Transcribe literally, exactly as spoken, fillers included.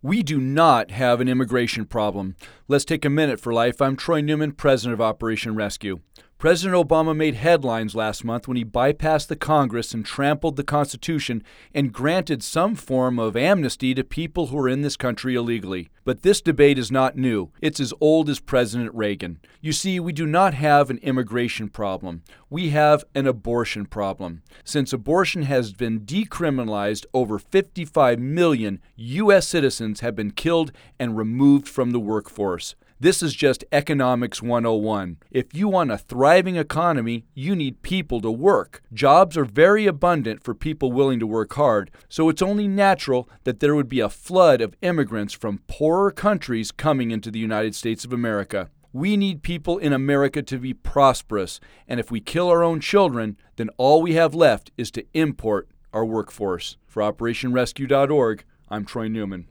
We do not have an immigration problem. Let's take a minute for life. I'm Troy Newman, president of Operation Rescue. President Obama made headlines last month when he bypassed the Congress and trampled the Constitution and granted some form of amnesty to people who are in this country illegally. But this debate is not new. It's as old as President Reagan. You see, we do not have an immigration problem. We have an abortion problem. Since abortion has been decriminalized, over fifty-five million U S citizens have been killed and removed from the workforce. This is just economics one oh one. If you want a thriving economy, you need people to work. Jobs are very abundant for people willing to work hard, so it's only natural that there would be a flood of immigrants from poorer countries coming into the United States of America. We need people in America to be prosperous, and if we kill our own children, then all we have left is to import our workforce. For Operation Rescue dot org, I'm Troy Newman.